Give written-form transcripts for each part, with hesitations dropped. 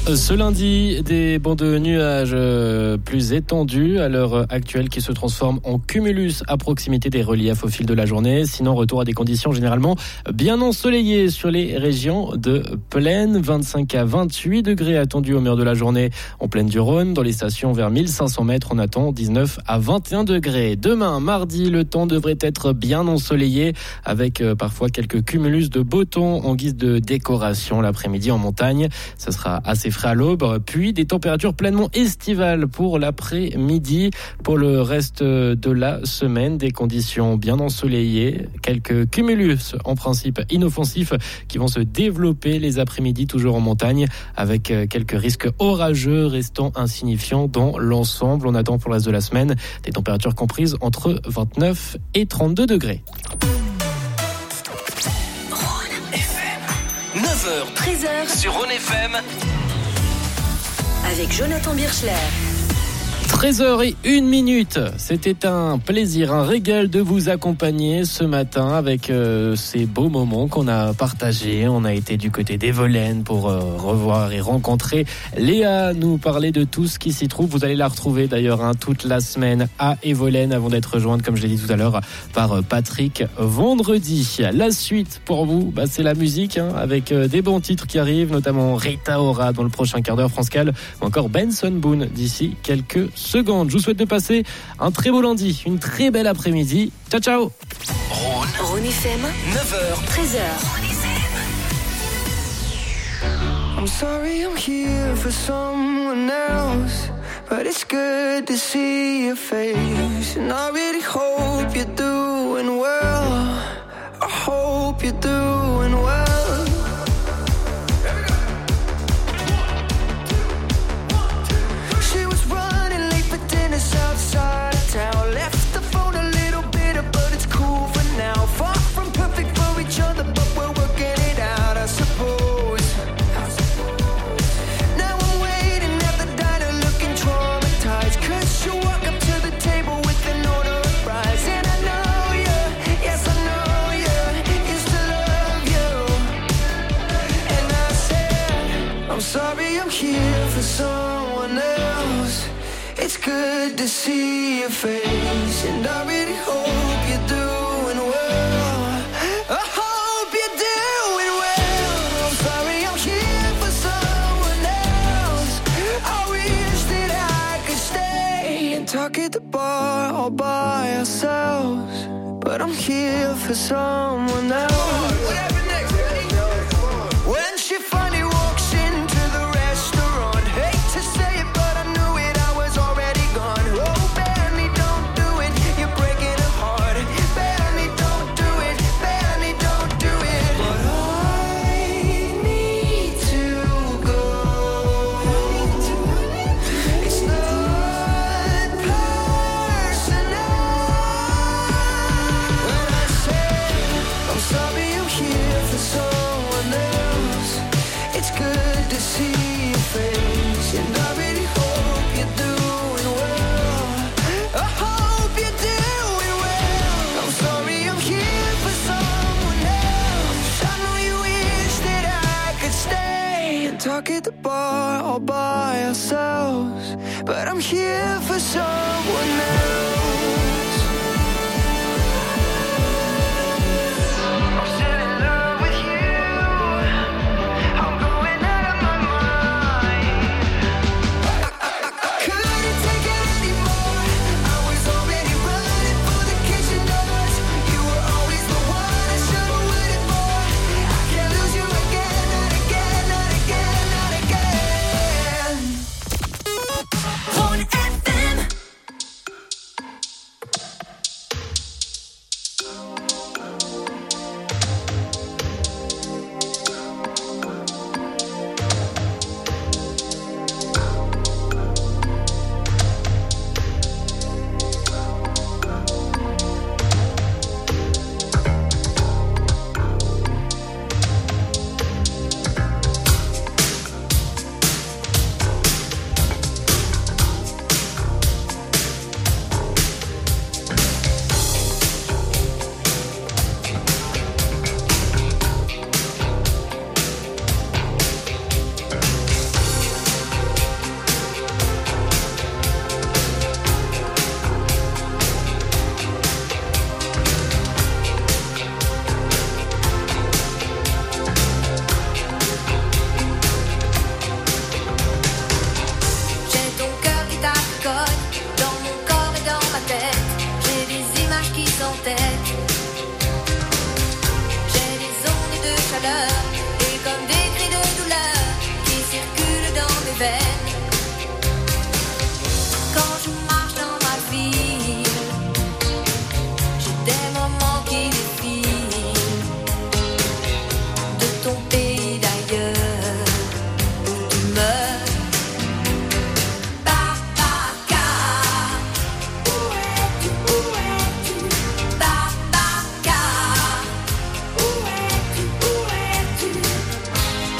Ce lundi, des bancs de nuages plus étendus à l'heure actuelle qui se transforment en cumulus à proximité des reliefs au fil de la journée. Sinon, retour à des conditions généralement bien ensoleillées sur les régions de plaine. 25 à 28 degrés attendus au meilleur de la journée en plaine du Rhône. Dans les stations vers 1500 mètres, on attend 19 à 21 degrés. Demain, mardi, le temps devrait être bien ensoleillé avec parfois quelques cumulus de beau temps en guise de décoration l'après-midi en montagne. Ça sera assez frais à l'aube, puis des températures pleinement estivales pour l'après-midi. Pour le reste de la semaine, des conditions bien ensoleillées, quelques cumulus en principe inoffensifs qui vont se développer les après-midi toujours en montagne avec quelques risques orageux restant insignifiants dans l'ensemble. On attend pour le reste de la semaine des températures comprises entre 29 et 32 degrés. 9h, 13h sur Rhône FM avec Jonathan Birchler. 13h01. C'était un plaisir, un régal de vous accompagner ce matin avec ces beaux moments qu'on a partagés. On a été du côté d'Evolène pour revoir et rencontrer Léa, nous parler de tout ce qui s'y trouve. Vous allez la retrouver d'ailleurs toute la semaine à Evolène avant d'être rejointe, comme je l'ai dit tout à l'heure, par Patrick vendredi. La suite pour vous, c'est la musique avec des bons titres qui arrivent, notamment Rita Ora dans le prochain quart d'heure France Cal ou encore Benson Boone d'ici quelques secondes. Je vous souhaite de passer un très beau lundi, une très belle après-midi. Ciao, ciao. Rhône FM, 9h, 13h. I'm sorry I'm here for someone else, but it's good to see your face. And I really hope you're doing well. I hope you're doing well. Outside of town, left the phone a little bitter, but it's cool for now. Far from perfect for each other, but we're working it out, I suppose. Now I'm waiting at the diner looking traumatized, 'cause you walk up to the table with an order of fries. And I know you, yes I know you, used to love you. And I said, I'm sorry I'm here for someone else. It's good to see your face, and I really hope you're doing well. I hope you're doing well. I'm sorry I'm here for someone else. I wish that I could stay and talk at the bar all by ourselves, but I'm here for someone else. What happened next? When she finally walks into the restaurant, hate to say it, but I knew it. Talk at the bar all by ourselves, but I'm here for someone else.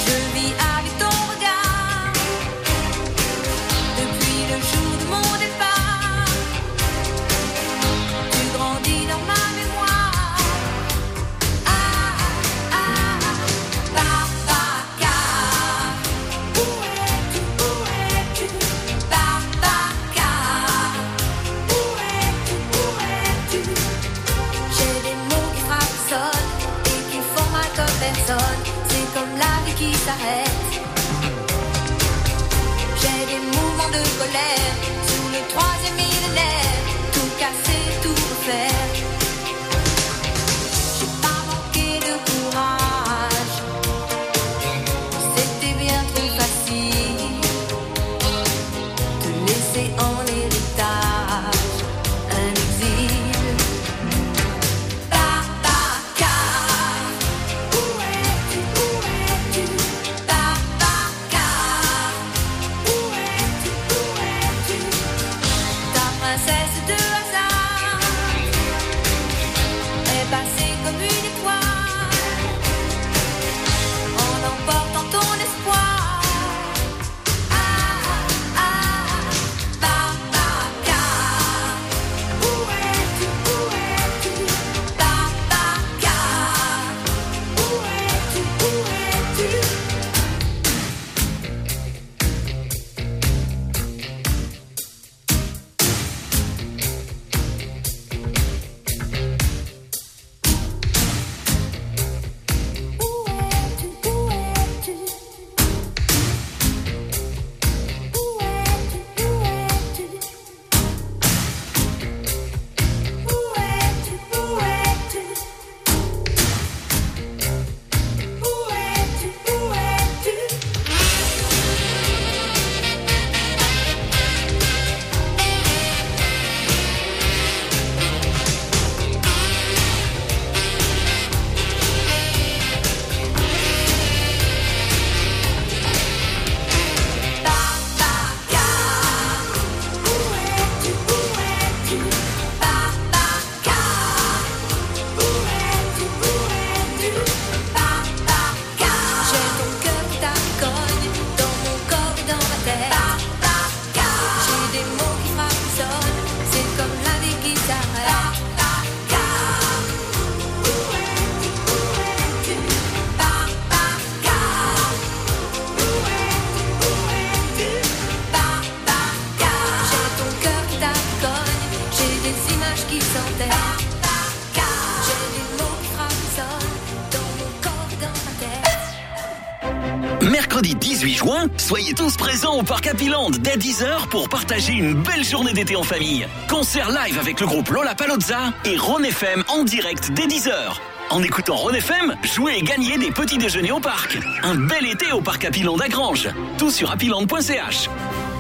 Mercredi 18 juin, soyez tous présents au Parc Happyland dès 10h pour partager une belle journée d'été en famille. Concert live avec le groupe Lollapalooza et Rhône FM en direct dès 10h. En écoutant Rhône FM, jouez et gagnez des petits déjeuners au parc. Un bel été au Parc Happyland à Granges. Tout sur happyland.ch.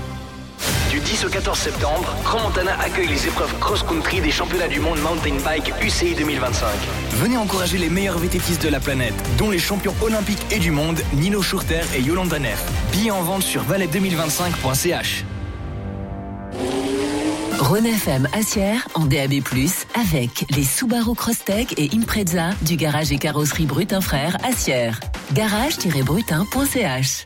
Du 10 au 14 septembre, Crans-Montana accueille les épreuves cross-country des championnats du monde mountain bike UCI 2025. Venez encourager les meilleurs VTTistes de la planète, dont les champions olympiques et du monde, Nino Schurter et Yolanda Neff. Billets en vente sur valet2025.ch. Rhône FM Assières en DAB+, avec les Subaru Crosstech et Impreza du garage et carrosserie Brutin Frères Assières. garage-brutin.ch.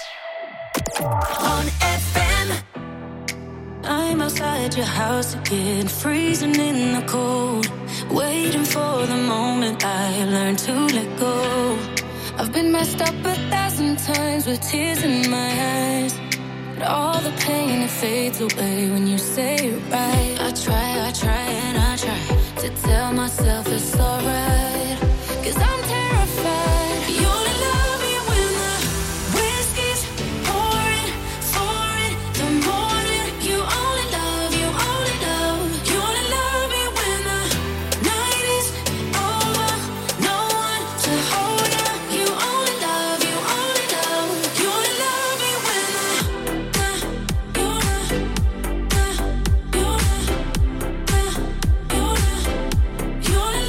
Rhône FM. I'm outside your house again, freezing in the cold, waiting for the moment I learn to let go. I've been messed up 1,000 times with tears in my eyes, but all the pain, it fades away when you say it right. I try and I try to tell myself it's alright, 'cause I'm terrified. You only love me when the whiskey's pouring, pouring, the morning. You only love, you only love, you only love me when the night is over. No one to hold you. You only love, you only love, you only love me when the you only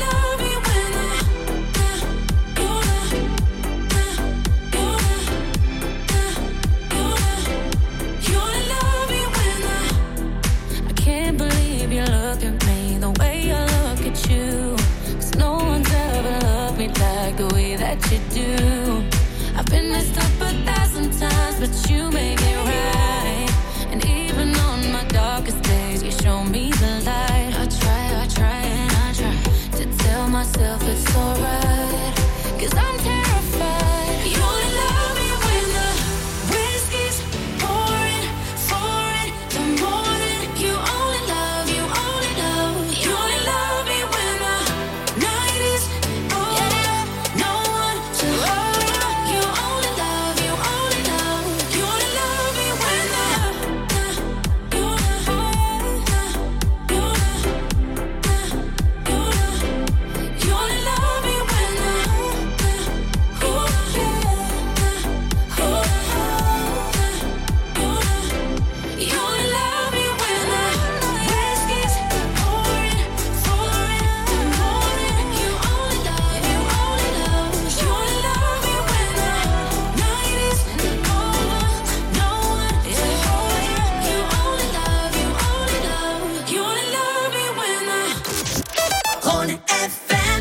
but you make it right. And even on my darkest days, you show me the light. I try, and I try to tell myself it's alright, 'cause I'm terrified. You only love me when the whiskey's pouring, the morning. You only love, you only love, you only love me when the night is over. No one to hold you. You only love, you only love, you only love me when the you only love me when the you only love me when the whiskey's pouring, the morning. You only love, you only love, you only love me when the night is over. No one to hold you. You only love, you only love, you only love me when the Rhône FM.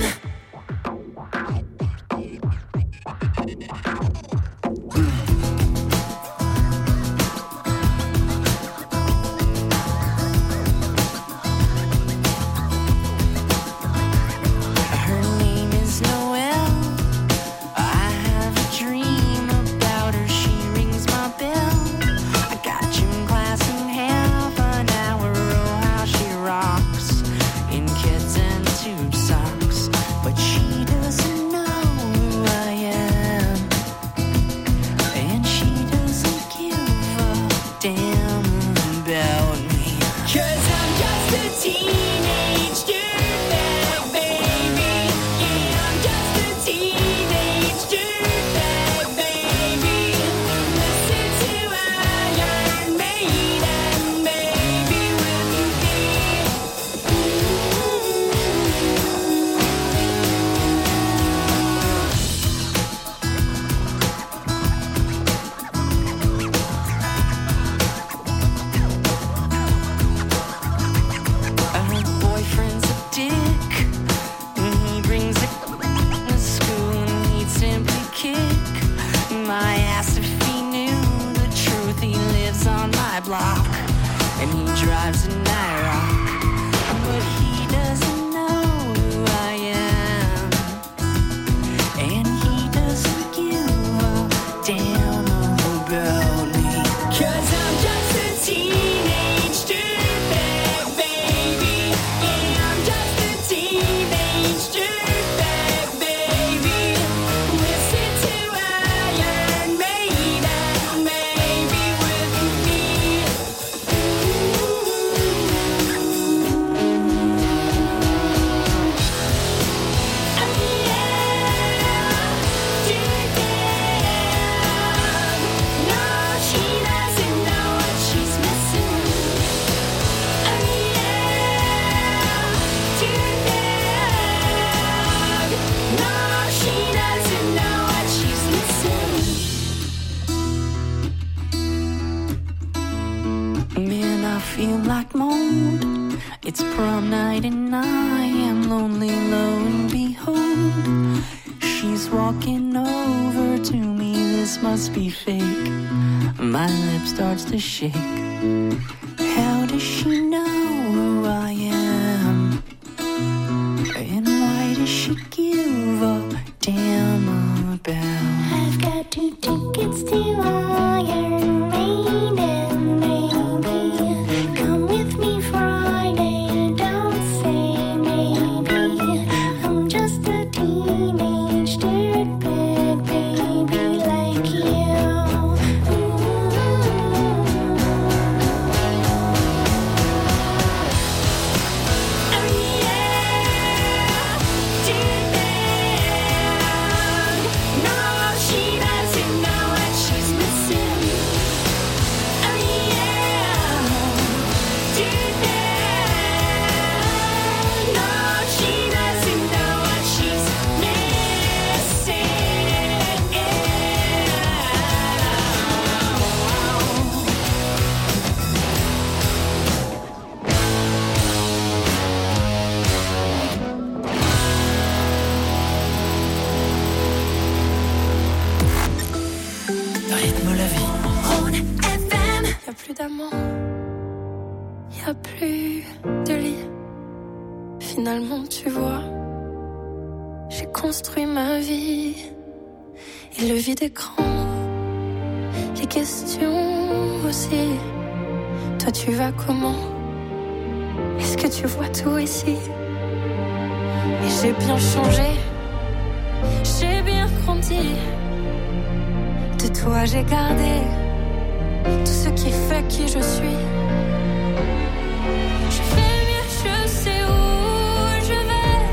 Her name is Noelle. I have a dream about her. She rings my bell. I got gym class in half an hour. Oh, how she rocks in kids and tube socks. But she doesn't know who I am, and she doesn't give a damn about me. 'Cause I'm just a teenage dirtbag, baby. Yeah, I'm just a teenage dirtbag, baby. Listen to Iron Maiden, baby, with me. Her boyfriend's a dick, and he brings a to school, and he'd simply kick my ass if he knew the truth. He lives on my block, and he drives an IROC, but he doesn't know who I am, and he doesn't give a damn about me. 'Cause I'm just a teenage dirtbag, baby. Yeah, I'm just a teenage dirtbag, baby. Listen to Iron Maiden, baby, with me. Man, I feel like mold. It's prom night and I am lonely, lo and behold. She's walking over to me, this must be fake. My lip starts to shake. How does she know who I am? And why does she give a damn about? I've got 2 tickets to Iron Maiden, baby. Come with me Friday, don't say maybe. I'm just a teenage dirtbag, baby, like you. Oh yeah, dirtbag. No, she doesn't know what she's missing. Oh yeah, dirtbag. No, she doesn't know what she's missing. Rythme la vie. Rhône FM. Y'a plus d'amant, y'a plus de lit. Finalement, tu vois, j'ai construit ma vie. Et le vide écran, les questions aussi. Toi, tu vas comment? Est-ce que tu vois tout ici? Et j'ai bien changé, j'ai bien grandi. De toi, j'ai gardé tout ce qui fait qui je suis. Je fais mieux, je sais où je vais.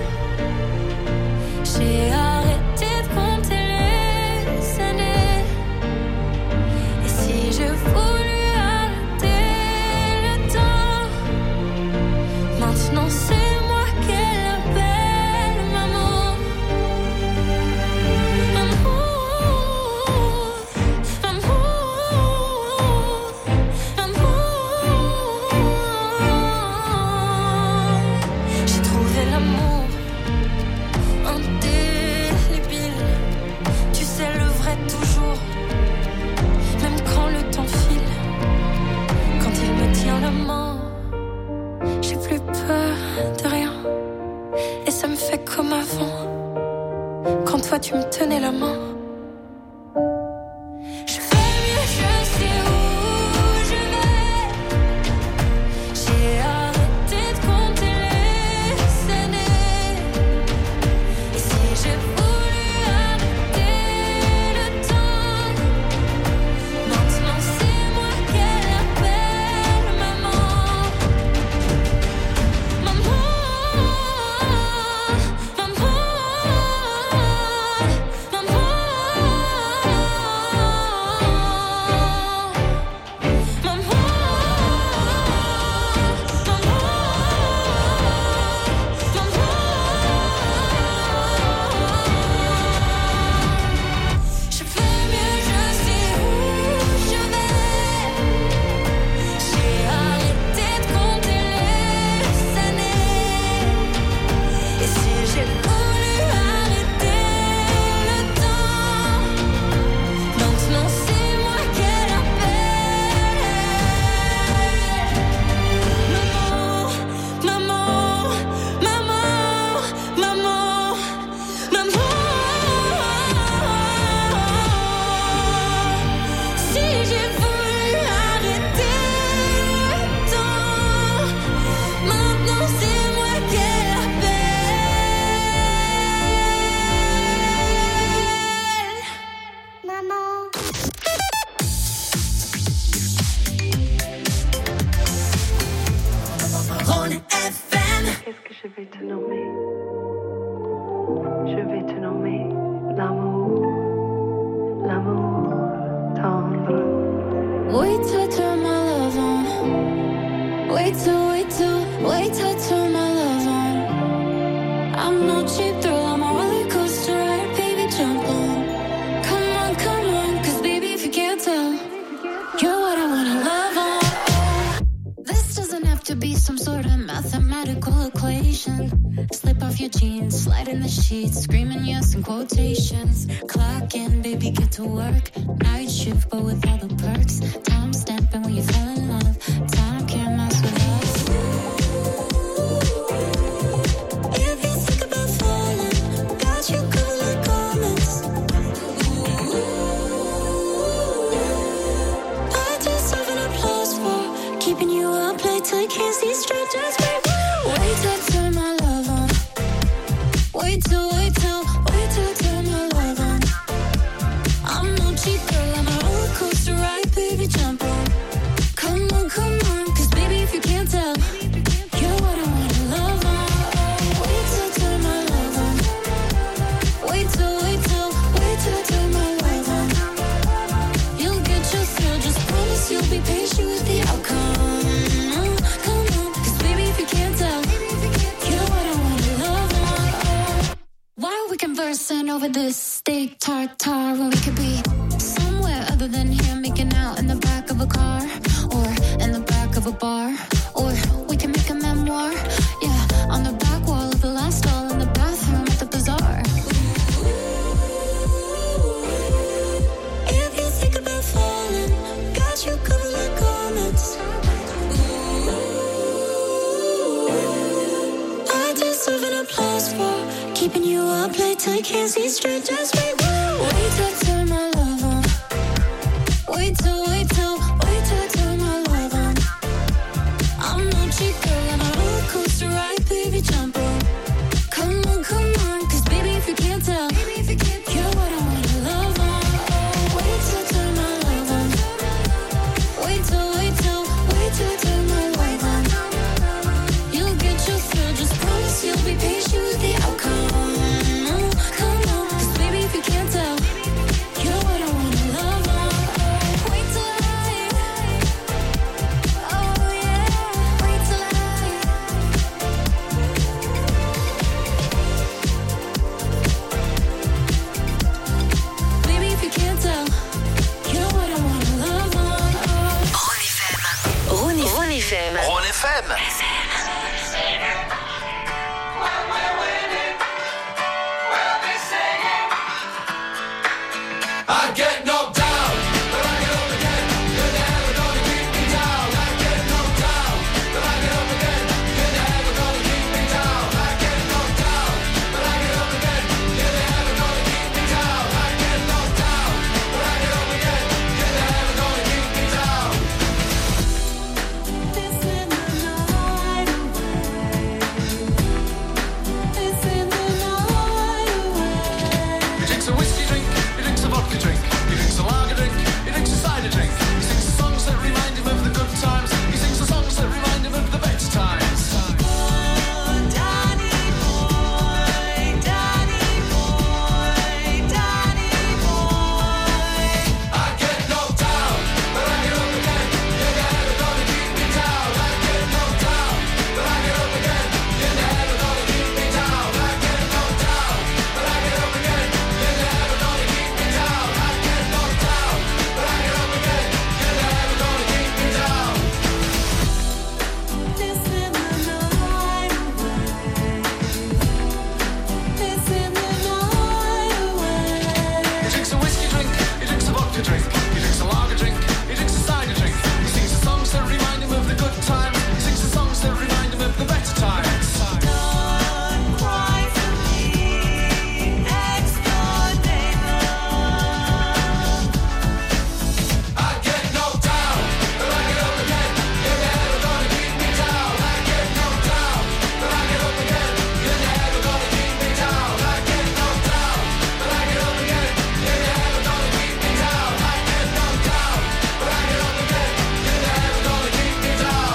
J'ai arrêté de compter les années. Et si je voulais arrêter le temps, maintenant c'est moi qu'elle appelle maman. J'ai trouvé l'amour indélébile. Tu sais le vrai toujours, même quand le temps file. Quand il me tient la main, j'ai plus peur de rien. Et ça me fait comme avant, quand toi tu me tenais la main. Je fais mieux, je sais où je vais. J'ai arrêté de compter les années. Et si j'ai voulu arrêter le temps, maintenant c'est moi qu'elle appelle maman. Maman, maman, je fais mieux, je sais où je vais. J'ai arrêté de compter les années. Et si j'ai voulu arrêter le temps, maintenant c'est moi qu'elle appelle. Maman, maman, maman, maman, maman. Si j'ai voulu arrêter le temps, maintenant c'est moi qu'elle appelle. Maman. Rhône FM. Qu'est-ce que je vais te nommer? Je vais te nommer l'amour, l'amour tendre. Wait till I turn my love on. Wait till I turn my love on. I'm no cheap thrill, I'm a roller coaster ride, baby, jump on. Come on, cause baby, if you can't tell, you're what I wanna love on. This doesn't have to be some sort of mathematical equation. Slip off your jeans, slide in the sheets, screaming yes in quotations. Clock in, baby, get to work. Night shift, but with all the perks. Time stamping when you fall in love. Time can't mess with us. If you think about falling, got you covered like garments. I deserve an applause for keeping you up late till you can't see straight. Just wait till I turn my love on. Wait till I turn my love on. I'm no cheap girl, I'm a roller coaster ride, baby, jump on. Come on, cause baby, if you can't tell, you're what I wanna love on. Wait till I turn my love on. Wait till I turn my love on. You'll get your thrill, just promise you'll be patient with the outcome. Come on, cause baby, if you can't tell, you're what I wanna love on. Why are we conversing over this steak tartare when we could be somewhere other than here, making out in the back of a car or in the back of a bar, or we can make a memoir, yeah, on the back wall of the last stall in the bathroom at the bazaar. If you think about falling, till you can't see straight, just wait. Wait till I turn my love on. Wait till I turn my love on. I'm no cheap girl on a roller coaster ride, baby, jump on. Come on, cause baby, if you can't tell, you're what I wanna love on. Oh, wait till I turn my love on. Wait till I turn my love on. You'll get your thrill, just promise you'll be patient with the outcome. Come on, cause baby, if you can't tell, you're what I wanna love on. Oh, wait till oh yeah, wait till baby, if you can't tell, you're what I wanna love on. Rhône FM. Rhône FM. I get knocked down, but I get up again. You're never gonna keep me down. I get knocked down, but I get up again. You're never gonna keep me down. I get knocked down, but I get up again. You're never gonna keep me down. I get knocked down, but I get up again. You're never gonna keep me down. This in the night away. This in the night away. He drinks a whiskey drink, he drinks a vodka drink, he drinks a lager drink, he drinks a cider drink. He sings the songs that remind him of the good times. He sings the songs that remind him of the better times. Danny boy, Danny boy, Danny boy. I get knocked down, but I get up again. You're never gonna keep me down. I get knocked down, but I get up again. You're never gonna keep me down. I get knocked down, but I get up again. You're never gonna keep me down. I get knocked down, but I get up again. You're never gonna keep me down. This in the night away. This in the night away. He drinks a whiskey drink, he drinks a vodka drink, he drinks a lager drink, he drinks a cider drink. He sings the songs that remind him of the good times. He sings the songs that remind him of the better times. Don't cry for me, ex-door neighbor. I get knocked down, but I get up again. You're never gonna keep me down. I get knocked down, but I get up again. You're never gonna keep me down. I get knocked down, but I get up again. You're never gonna keep me down. I get knocked down, but I get up again. You're never gonna keep me down.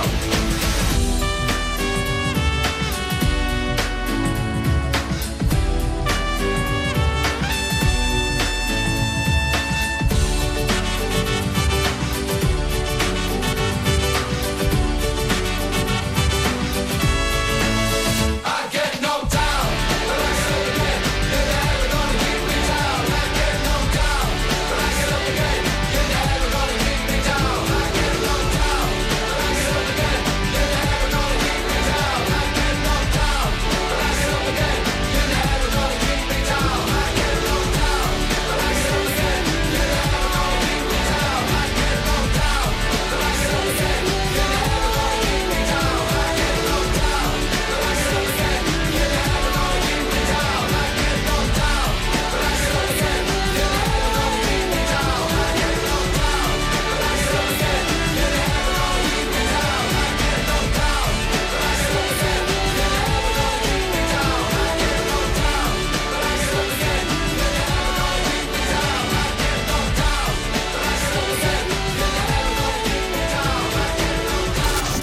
I get knocked down, but I get up again. You're never gonna keep me down. I get knocked down, but I get up again. You're never gonna keep me down. I get knocked down, but I get up again. You're never gonna keep me down. I get knocked down, but I get up again. You're never gonna keep me down. I get knocked down, but I get up again. You're never gonna keep me down. I get knocked down, but I get up again. You're never gonna keep me down. I get knocked down, but I get up again. You're never gonna keep me down. I get knocked down, but I get up again. You're never gonna keep me down. I get knocked down, but I get up again. You're never gonna keep me down. I get knocked down, but I get up again. You're never gonna keep me down. I get knocked down, but I get up again. You're never gonna keep me down. I get knocked down, but I get up again. You're never gonna keep me down. I get knocked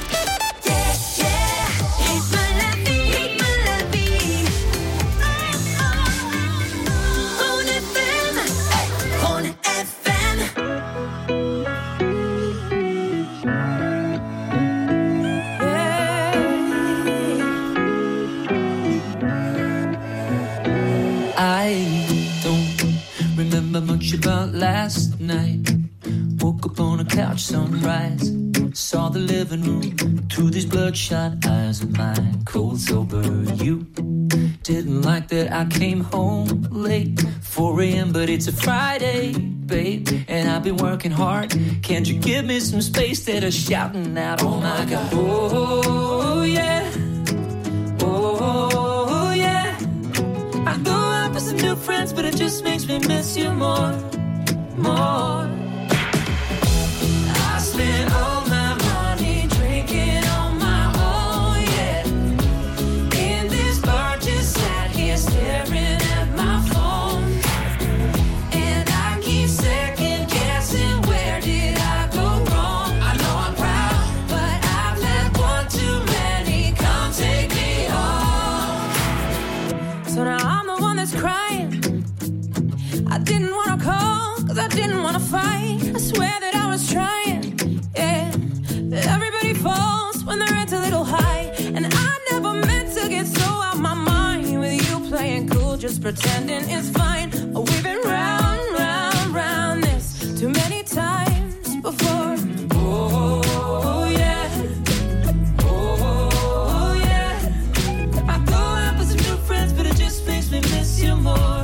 I don't remember much about last night. Woke up on a couch, sunrise. Saw the living room through these bloodshot eyes of mine. Cold sober, you didn't like that I came home late, 4 a.m. But it's a Friday, babe, and I've been working hard. Can't you give me some space? That are shouting out, oh my God, oh yeah, oh yeah. I go out for some friends, but it just makes me miss you more. I spent all my money drinking on my own, yeah. In this bar, just sat here staring at my phone. And I keep second guessing, where did I go wrong? I know I'm proud, but I've let one too many come take me home. So now I'm the one that's crying. I didn't wanna call, cause I didn't wanna fight. I swear that I was trying, yeah. But everybody falls when their head's a little high. And I never meant to get so out my mind. With you playing cool, just pretending it's fine. We've been round this too many times before. Oh yeah, oh yeah. I go out with some new friends, but it just makes me miss you more.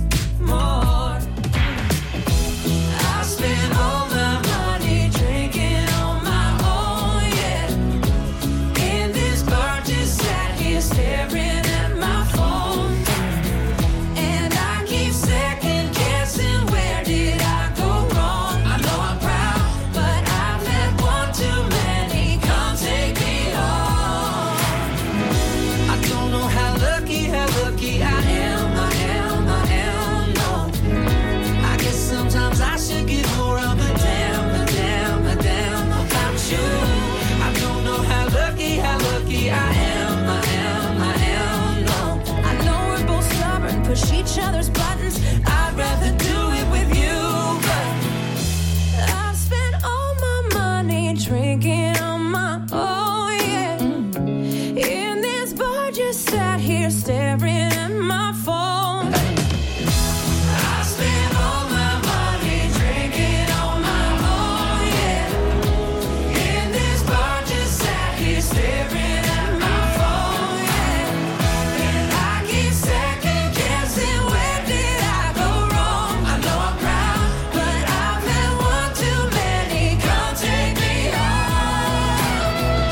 I spend all my money drinking on my own, yeah. In this bar, just sat here staring at my phone. And I keep second guessing, where did I go wrong? I know I'm proud, but I've let one too many come take me home. I don't know how lucky I am, no. I guess sometimes I should get more of a damn about you. I don't know how lucky I am, no. I know we're both stubborn, push each other's buttons. I'd rather do it with you, but I've spent all my money drinking on my own, yeah. In this bar, just sat here staring at my phone. I spent all my money drinking on my own, yeah. In this bar, just sat here staring at my phone, yeah. And I keep second guessing, where did I go wrong? I know I'm proud, but I've let one too many come take me home.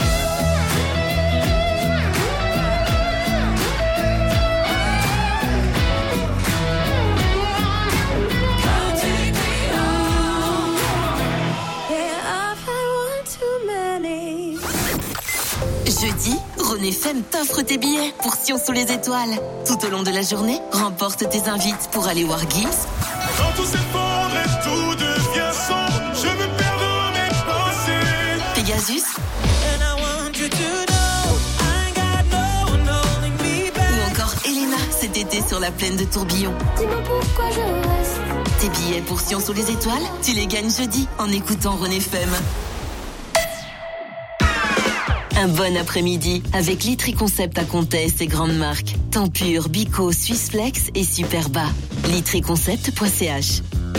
Come take me home. Yeah, I've had one too many. Jeudi, René Femme t'offre tes billets pour Sion sous les étoiles. Tout au long de la journée, remporte tes invites pour aller voir Gims, Quand tout s'effondre et tout devient sombre, je me perds dans mes pensées. Pegasus And I want you to know I ain't got no one holding me back. ou encore Elena cet été sur la plaine de Tourbillon. Dis-moi pourquoi je reste. Tes billets pour Sion sous les étoiles, tu les gagnes jeudi en écoutant René Femme. Un bon après-midi avec Litry Concept à Comtesse et grandes marques. Tempur, Bico, Swissflex et Superba. litryconcept.ch.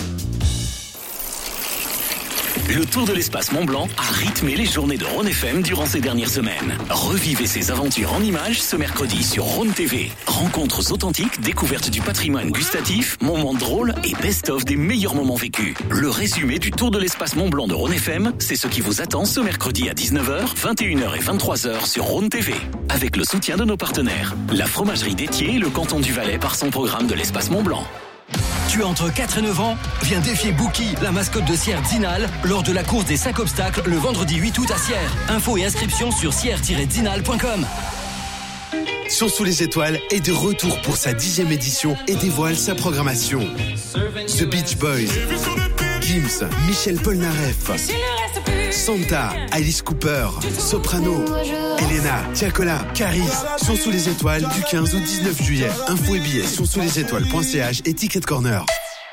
Le Tour de l'Espace Mont-Blanc a rythmé les journées de Rhône FM durant ces dernières semaines. Revivez ces aventures en images ce mercredi sur Rhône TV. Rencontres authentiques, découvertes du patrimoine gustatif, moments drôles et best-of des meilleurs moments vécus. Le résumé du Tour de l'Espace Mont-Blanc de Rhône FM, c'est ce qui vous attend ce mercredi à 19h, 21h et 23h sur Rhône TV. Avec le soutien de nos partenaires. La fromagerie d'Étier et le canton du Valais par son programme de l'Espace Mont-Blanc. Tu as entre 4 et 9 ans? Viens défier Bookie, la mascotte de Sierre Zinal, lors de la course des 5 obstacles le vendredi 8 août à Sierre. Infos et inscriptions sur sierre-zinal.com. Sion sous les étoiles est de retour pour sa 10e édition et dévoile sa programmation. The Beach Boys, Gims, Michel Polnareff, Santa, Alice Cooper, Soprano, Elena, Tiakola, Caris. Sion sous les étoiles du 15 au 19 juillet. Infos et billets sionsouslesétoiles.ch et Ticket Corner.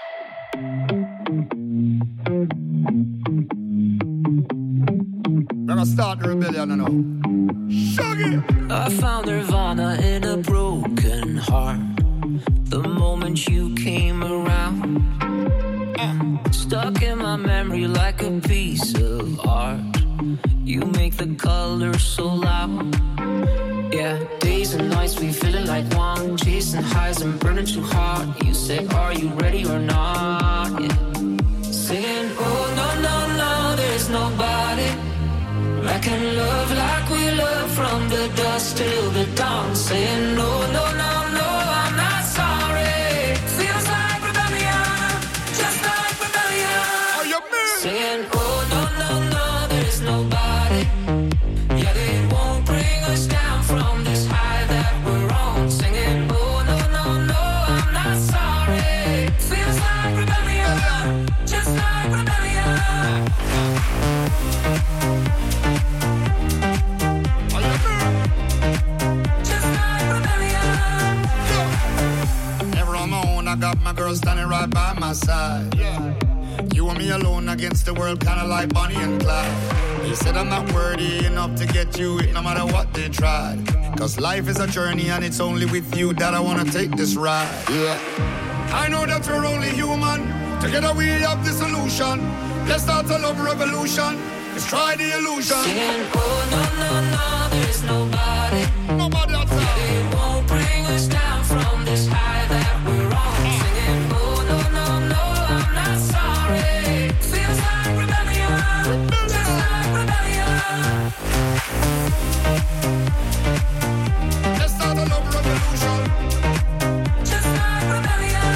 Gonna start the rebellion now. I found Nirvana in a broken heart. The moment you came around, stuck in my memory like a piece of art. You make the colors so loud. Yeah, days and nights we feeling like one, chasing highs and burning too hard. You said, are you ready or not? Yeah. Singing, oh no, no, no, there's nobody I can love like we love from the dusk till the dawn. Saying no, no, no, no, I'm not sorry. Feel Never on my own, I got my girl standing right by my side. You and me alone against the world, kinda like Bonnie and Clyde. They said I'm not worthy enough to get you it, no matter what they tried. Cause life is a journey and it's only with you that I wanna take this ride. I know that we're only human. Together we have the solution. Let's start a love revolution. Let's try the illusion. Singing, oh no, no, no, there's nobody. Nobody outside. They won't bring us down from this high that we're on. Singing, oh no, no, no, I'm not sorry. Feels like rebellion, just like rebellion. Let's start a love revolution. Just like rebellion.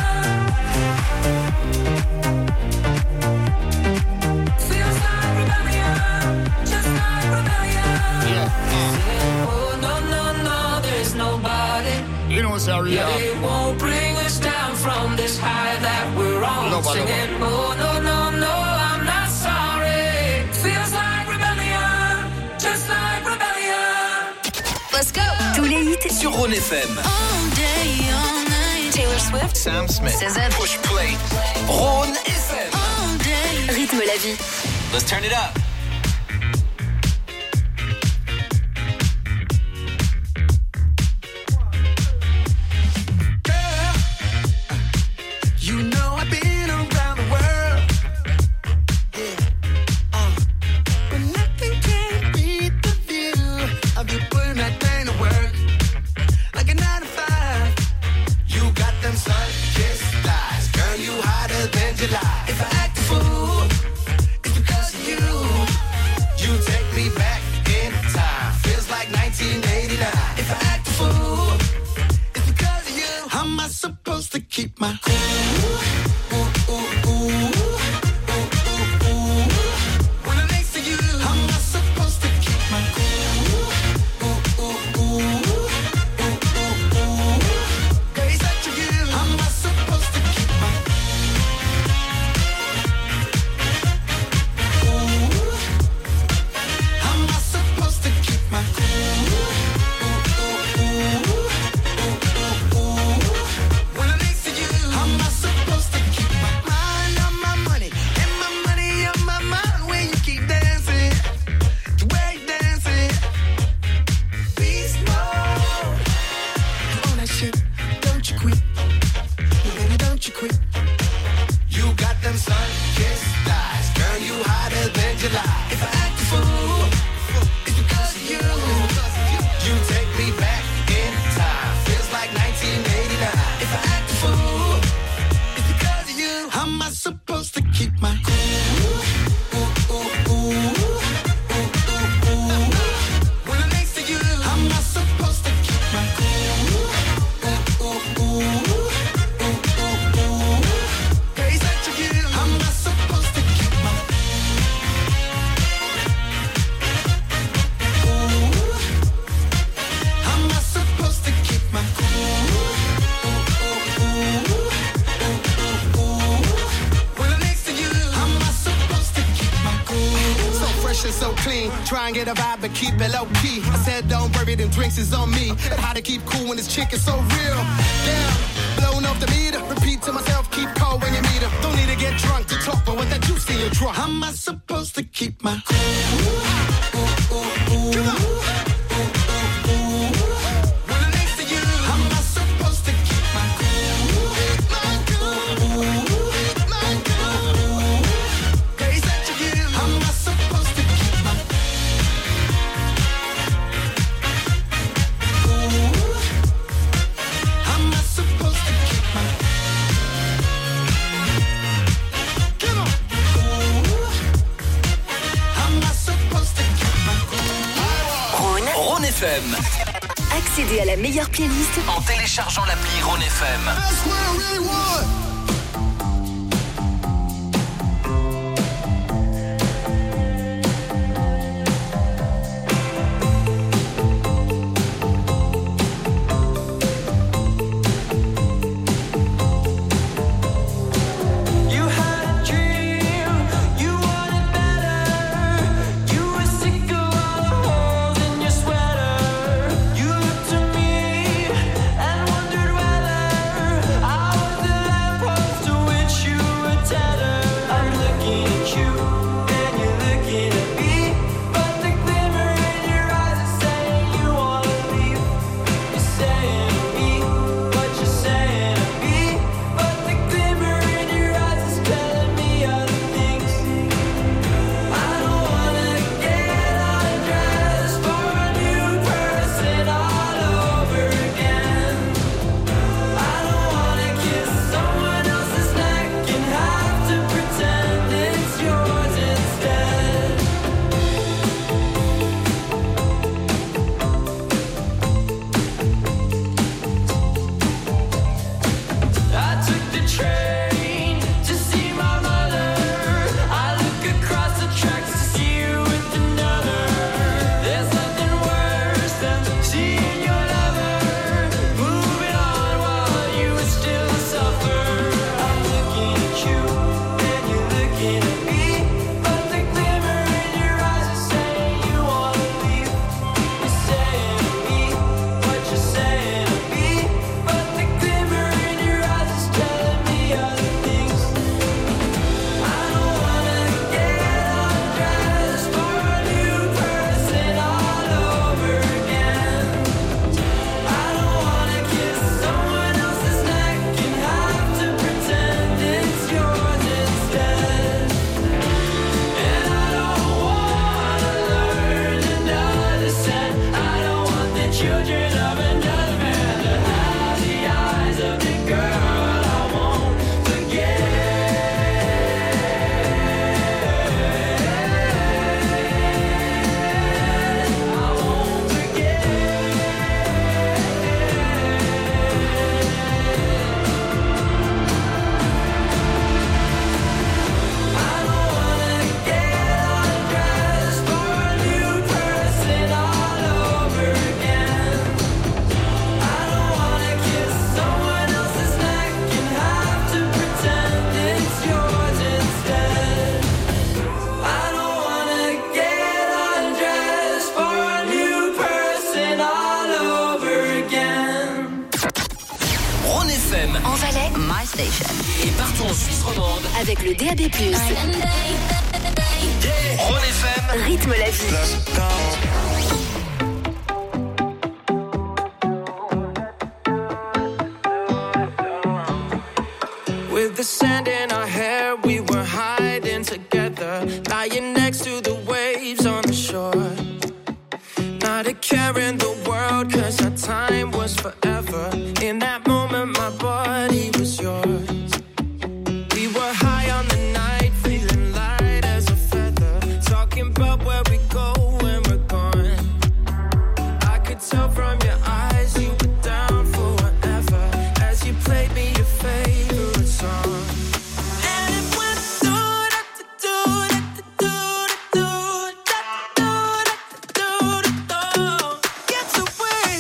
Feels like rebellion, just like rebellion. Singing, oh no, no, no, there's nobody. You know what's our Yeah, they won't bring us down from this high that we're on. Nobody. Singing, oh no, no, no, I'm not sorry. Feels like rebellion, just like rebellion. Let's go. Tous les hits Sur Rhône FM. all day, all night. Taylor Swift, Sam Smith. Cézanne, Push play. Rhône FM. all day. Rythme la vie. Let's turn it up. You know I've been around the world, but nothing can beat the view of you putting that thing to work, like a 9 to 5. You got them sun-kissed thighs, girl, you hotter than July. If I act a fool, it's because of you. You take me back in time, feels like 1989. If I act a fool, it's because of you. How am I supposed to keep my cool? When I'm next to you, how am I supposed to keep my cool? Girl, it's such a you. How am I supposed to keep my cool? How am I supposed to keep my cool? When I'm next to you, how am I supposed to keep my mind on my money and my money on my mind when you keep dancing, the way you dancing? Beast mode, on that shit, don't you quit, baby, don't you quit. You got them sun-kissed thighs, girl, you hotter than July. If I act a fool, it's because of you. You take me back in time, feels like 1989. If I act a fool, it's because of you. How am I supposed to keep my cool? When I'm next to you, how am I supposed to keep my cool? Girl, it's such a you. How am I supposed to keep my cool? How am I supposed to keep my cool? When I'm next to you, how am I supposed to keep my cool? So fresh and so clean, try and get a vibe but keep it low key. I said don't worry, them drinks is on me. And how to keep cool when this chick is so real. Damn, blowing off the meter. Repeat to myself, keep cold when you meet her. Don't need to get drunk to talk, but with that juice in your trunk. How am I supposed to keep my cool? Come on. When I'm next to you, how am I supposed to keep my cool? Girl, it's such a you. How am I supposed to keep my cool? How am I supposed to keep my Come on. How am I supposed to keep my cool? Rhône FM. Accédez à la meilleure playlist En téléchargeant l'appli Rhône FM. That's what I really want. You had a dream, you wanted et partout en Suisse romande avec le DAB+. Rhône FM Rythme la vie. With the sand in our hair, we were hiding together, lying next to the waves on the shore. Not a care in the world, 'cause our time was forever. In that moment, my body was yours. We were high on the night, feeling light as a feather, talking about where we go when we're gone. I could tell from your eyes you were down for whatever, as you played me your favorite song. And it went gets away.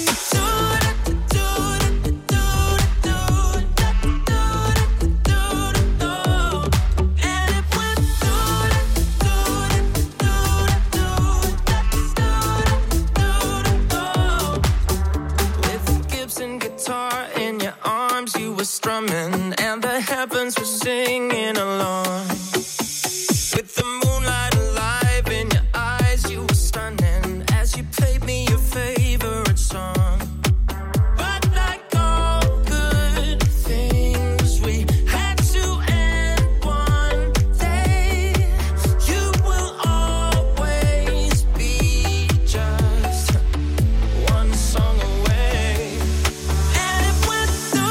With a Gibson guitar in your arms, you were strumming, and the heavens were singing along. With the moonlight alive in your eyes, you were stunning, as you played me your favorite song. But like all good things, we had to end one day. You will always be just one song away. And it went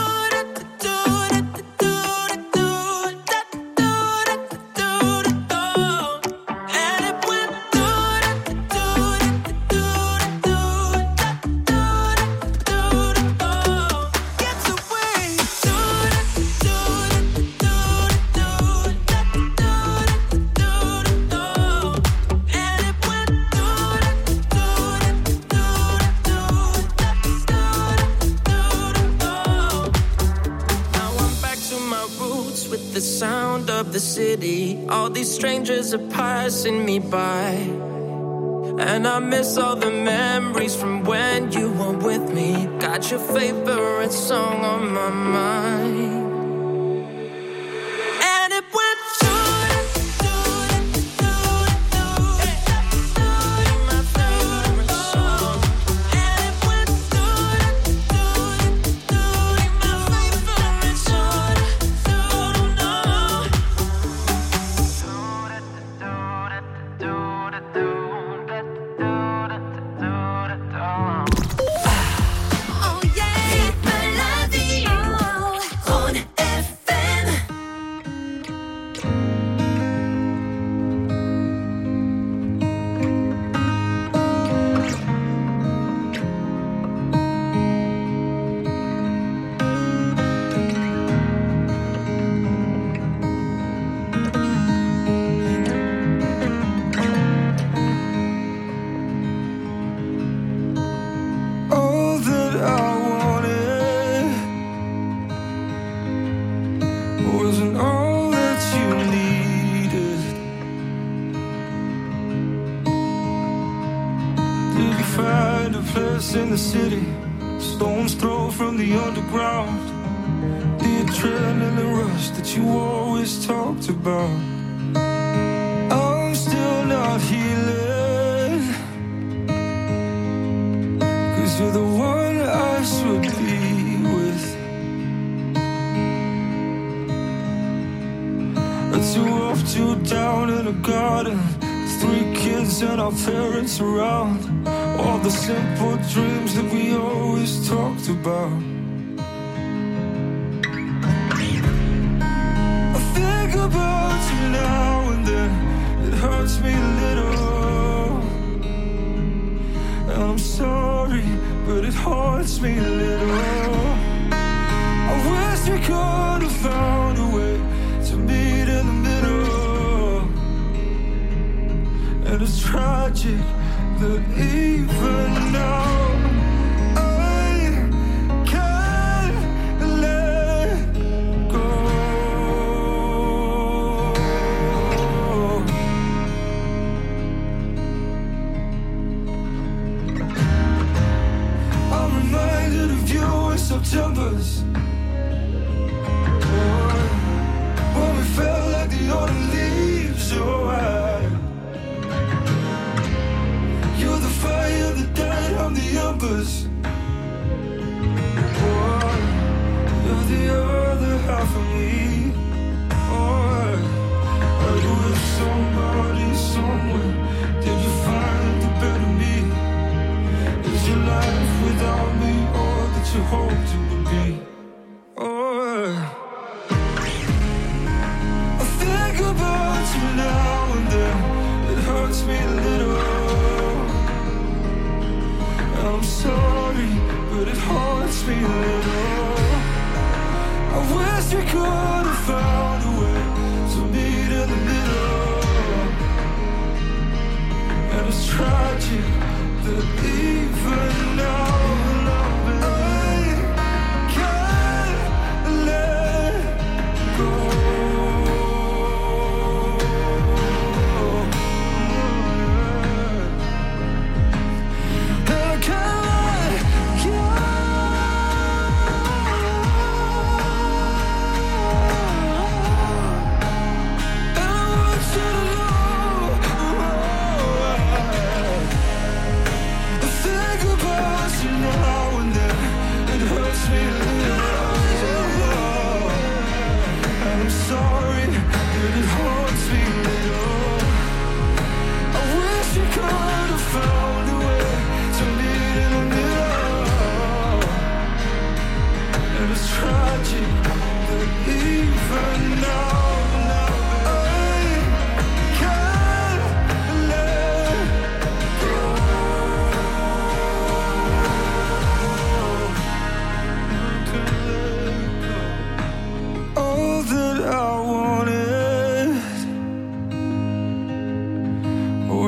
gets away. Now I'm back to my roots with the sound of the city. All these strangers are passing me by, and I miss all the memories from when you were with me. Got your favorite song on my mind. And it went my favorite song. And it went my favorite song. Oh yeah, rythme la vie. Rhône FM. All that I wanted wasn't all that you needed. Did you find a place in the city, stone's throw from the underground? The adrenaline rush that you always talked about. I'm still not healing, 'cause you're the one I should be with. I too up, too down in a garden, 3 kids and our parents around. All the simple dreams that we always talked about. I think about you now and then, it hurts me a little. And I'm sorry, but it haunts me a little. I wish we could have found a way to meet in the middle. And it's tragic that even now I can't let go. I'm reminded of you in September's.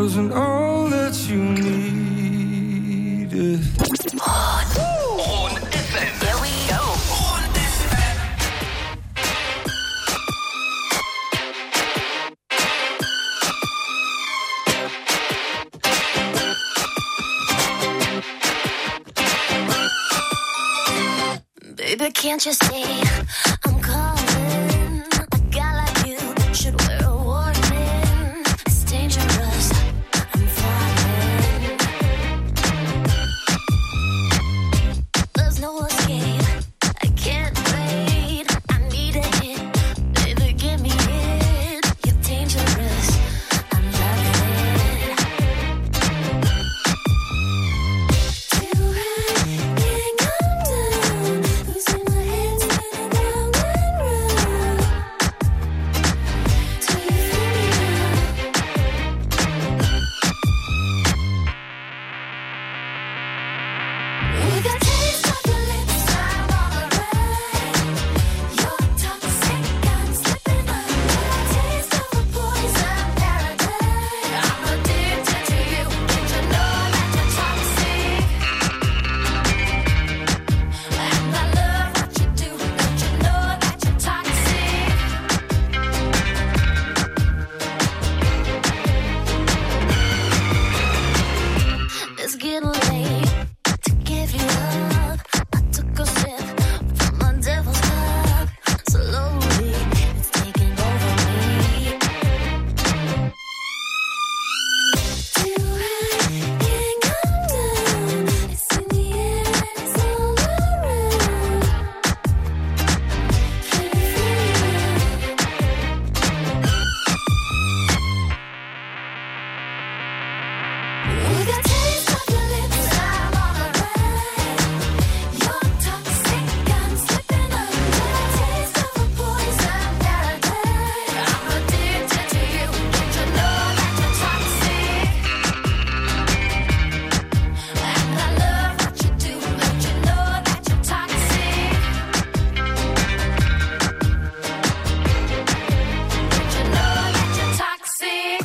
wasn't all that you needed. Rhône FM. Here we go. Rhône FM. Baby, can't you see I'm calling? A guy like you should wear a warning. It's dangerous. I'm falling. There's no escape. I can't wait. I need a hit. Baby, give me it. You're dangerous. I'm loving it. Too high, can't come down. Losing my head, spinning round and round. Do you feel me now? We got taste of your lips, I'm on the ride. You're toxic, I'm slipping under. Taste of a poison paradise. I'm addicted to you, don't you know that you're toxic? And I love what you do, don't you know that you're toxic? It's getting late to give you up. I took a sip from my devil's cup. Slowly, it's taking over me. Too high, can't come down. It's in the air, it's all around. Can you feel me now? We got taste of your lips, I'm on the ride. You're toxic, I'm slipping under. Taste of a poison paradise. I'm addicted to you, don't you know that you're toxic? And I love what you do, don't you know that you're toxic? Don't you know that you're toxic?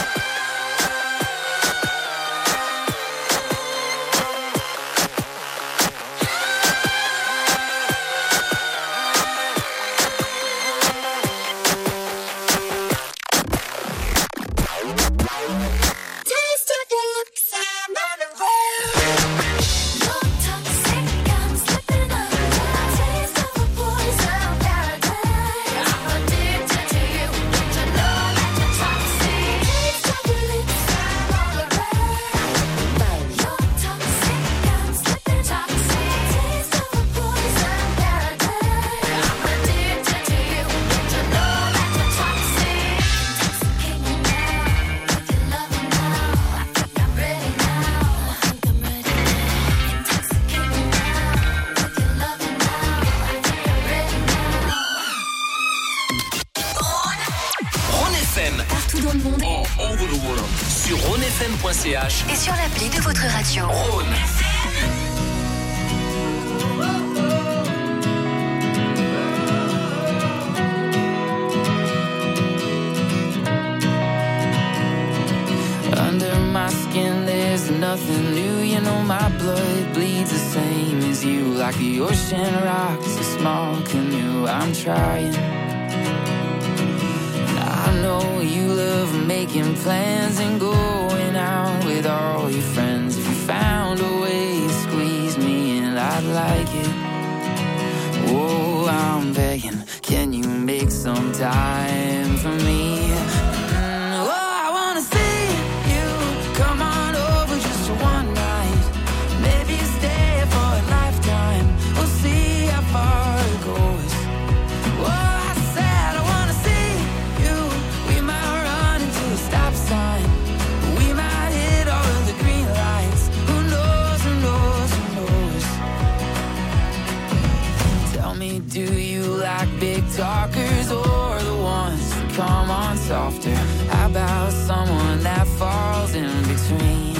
Taste of your lips, I'm on the road. You're toxic, I'm slipping under. Taste of a poison paradise. I'm addicted to you, don't you know that you're toxic? Taste of your lips, I'm on the road. You're toxic, I'm slipping toxic. Taste of a poison paradise. I'm addicted to you, don't you know that you're toxic? Intoxicate me now, with your loving now. I think I'm ready now. I think I'm ready now. Intoxicate me now, with your loving now. I think I'm ready now. Rhône FM. Partout dans le monde. All over the world. Sur rhônefm.ch. Et sur l'appli de votre radio. Rhône. Under my skin there's nothing new. You know my blood bleeds the same as you. Like the ocean rocks a small canoe. I'm trying. And I know you love making plans and going out with all your friends. If you found a way to squeeze me in, I'd like it. Oh, I'm begging, can you make some time for me? Oh, I wanna see you. Come on over just for one night. Maybe stay for a lifetime. We'll see how far it goes. Oh, I said I wanna see you. We might run into a stop sign. We might hit all of the green lights. Who knows, who knows, who knows? Tell me, do you like big talkers or the ones that come on softer? How about someone that falls in between?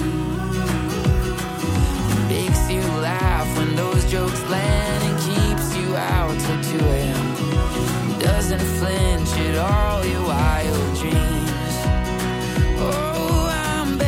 Makes you laugh when those jokes land and keeps you out till 2 a.m. Doesn't flinch at all your wild dreams. Oh, I'm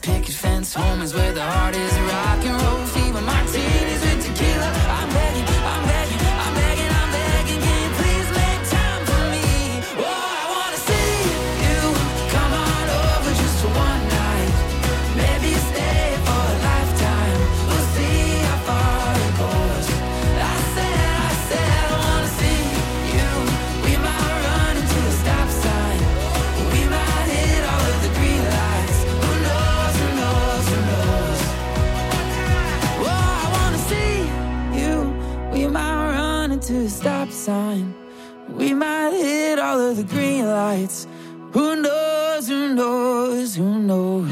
picket fence. Home is where the heart is. Rock and roll fever, martinis with tequila. I'm begging, I'm begging, I'm begging, I'm begging. Can you please make time for me? Oh, I wanna see you. Come on over just for one night. Maybe stay for a lifetime. We'll see how far it goes. I said I wanna see you. We might run into a stop sign. We might hit all of the green lights. Who knows, who knows, who knows? Oh, I wanna see you. We might run into a stop sign. We might hit all of the green lights. Who knows, who knows, who knows?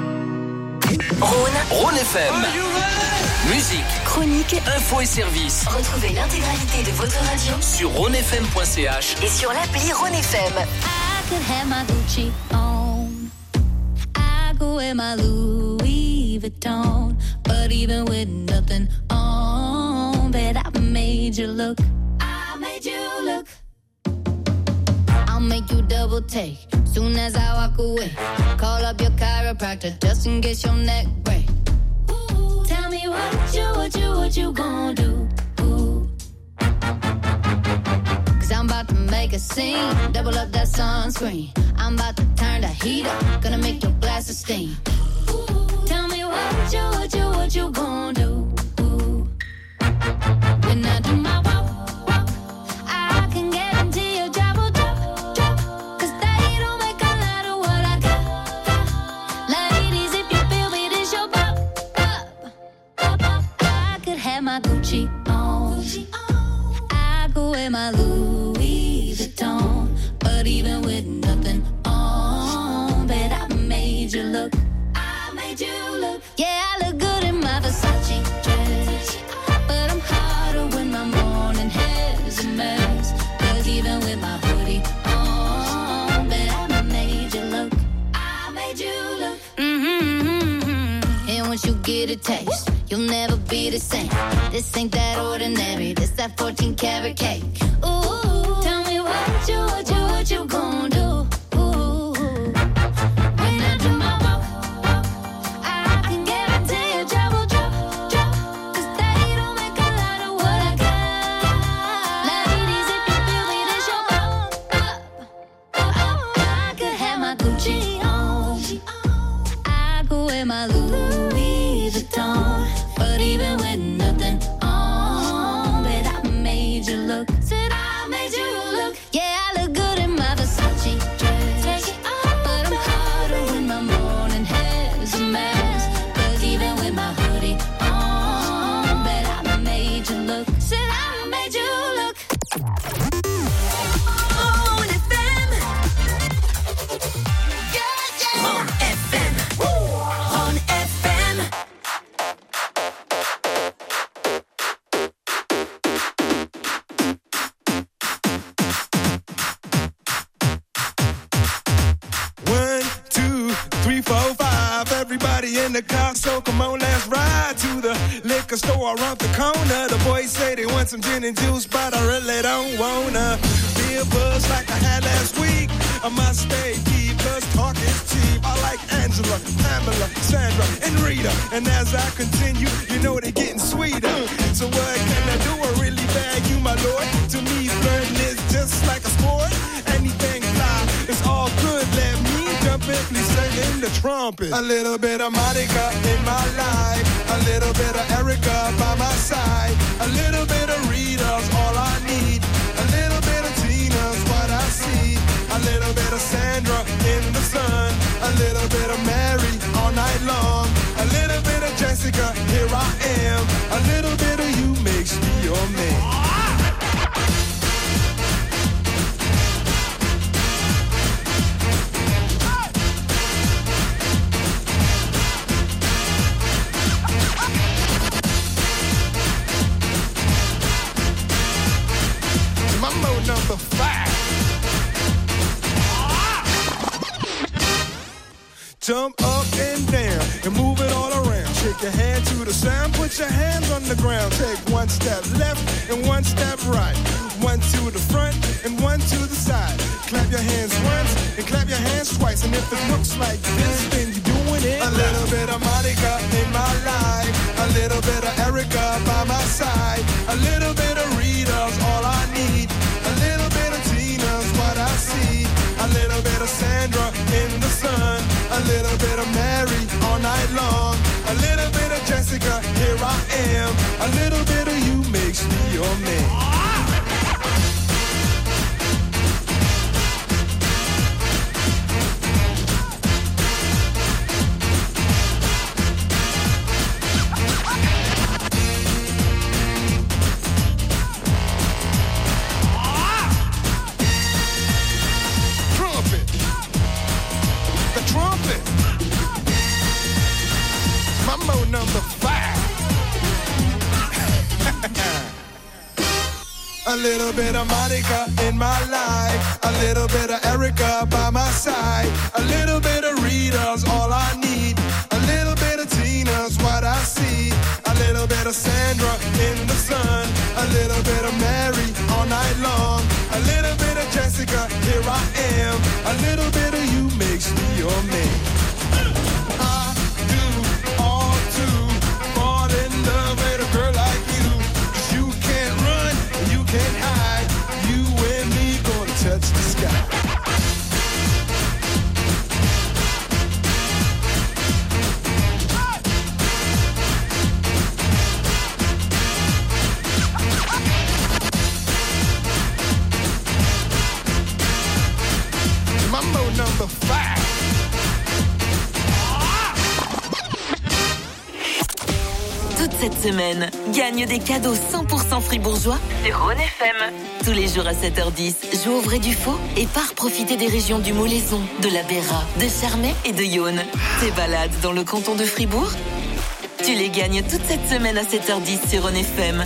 Rhône FM. Musique, Chronique, info et service. retrouvez l'intégralité de votre radio Sur rhônefm.ch. et sur l'appli Rhône FM. I could have my Gucci on. I go wear my Louis Vuitton. But even with nothing on, bet I made you look. I made you look. I'll make you double take soon as I walk away. Call up your chiropractor just in case your neck break. Ooh, tell me what you gonna do? Ooh. 'Cause I'm about to make a scene, double up that sunscreen. I'm about to turn the heat up, gonna make your glasses steam. Ooh, tell me what you gonna do? Ooh. When I do my walk, I can guarantee your job will drop. 'Cause they don't make a lot of what I got. Ladies, if you feel me, this your pop. I could have my Gucci on. I go wear my Louis Vuitton. But even with nothing on, bet I made you look. I made you look. Yeah, I look good in my Versace dress. But I'm hotter when my morning hair's a mess. 'Cause even with my hoodie on, bet I made you look. I made you look. And once you get a taste, you'll never be the same. This ain't that ordinary, this that 14 karat cake. Ooh, tell me what you gonna do? Ooh, when I do my walk, I can guarantee your job will drop. 'Cause they don't make a lot of what I got. Ladies, if you feel me, this your pop. I could have my Gucci on. I go wear my Louis Vuitton. But even with nothing on, bet I made you look. Said I made you look. Yeah, I look good in my Versace dress. But I'm hotter when my morning hair's a mess. 'Cause even with my hoodie on, bet I made you look. Said I made you look. Rhône FM. Yeah. Rhône FM. Rhône FM. One, two, three, four, five. Everybody in the car, so come on, let's ride to the liquor store around the corner. The boys say they want some gin and juice, but I really don't wanna be a buzz like I had last week. I must stay deep, cause talk is cheap. I like Angela, Pamela, Sandra, and Rita. And as I continue, you know they're getting sweeter. So what can I do? I really bag you, my lord. To me, flirting is just like a sport. Anything fly, it's all good. Let me jump in, please sing in the trumpet. A little bit of Monica in my life. A little bit of Erica by my side. A little bit of Rita's all I need. A little bit of Tina's what I see. A little bit of Sandra in the sun. A little bit of Mary all night long. A little bit of Jessica, here I am. A little bit of you makes me your man. Mambo number 5. Jump up and down and move it all around. Shake your hand to the sound, put your hands on the ground. Take one step left and one step right. One to the front and one to the side. Clap your hands once and clap your hands twice. And if it looks like this, then you're doing it. A little little bit of you makes me your man. Mambo number 5. A little bit of Monica in my life, a little bit of Erica by my side, a little bit of Rita's all I need, a little bit of Tina's what I see, a little bit of Sandra in the sun, a little bit of Mary all night long, a little bit of Jessica, here I am, a little bit of you makes me your man. I do all to fall in love with a girl like you, 'cause you can't run and you can't hide, you and me gonna touch the sky. Mambo number 5. Toute cette semaine, gagne des cadeaux 100% fribourgeois sur Rhône FM. Tous les jours à 7h10, joue au vrai du faux et pars profiter des régions du Molaison, de la Béra, de Charmey et de Yonne. Tes balades dans le canton de Fribourg, tu les gagnes toute cette semaine à 7h10 sur Rhône FM.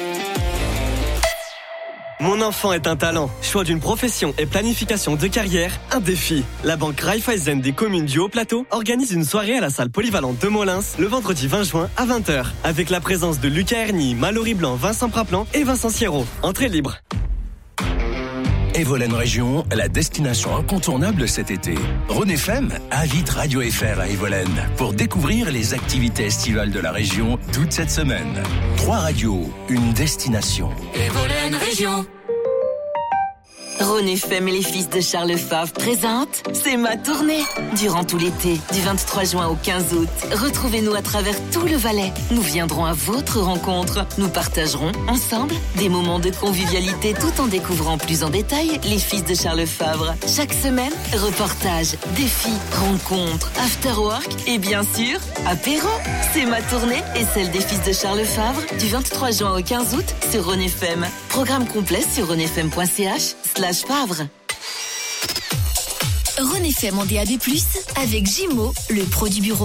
Mon enfant est un talent. Choix d'une profession et planification de carrière, un défi. La banque Raiffeisen des communes du Haut-Plateau organise une soirée à la salle polyvalente de Molins le vendredi 20 juin à 20h. Avec la présence de Lucas Herny, Mallory Blanc, Vincent Praplan et Vincent Sierrault. Entrée libre. Evolen Région, la destination incontournable cet été. Rhône FM invite Radio FR à Evolen pour découvrir les activités estivales de la région toute cette semaine. 3 radios, une destination. Evolen Région. Rhône FM et les fils de Charles Favre présentent C'est ma tournée. Durant tout l'été, du 23 juin au 15 août, retrouvez-nous à travers tout le Valais. Nous viendrons à votre rencontre. Nous partagerons ensemble des moments de convivialité tout en découvrant plus en détail les fils de Charles Favre. Chaque semaine, reportages, défis, rencontres, afterwork et bien sûr, apéro. C'est ma tournée et celle des fils de Charles Favre du 23 juin au 15 août sur Rhône FM. Programme complet sur rhônefm.ch/Favre. Rhône FM en DAB+, avec Gimo, le pro du bureau.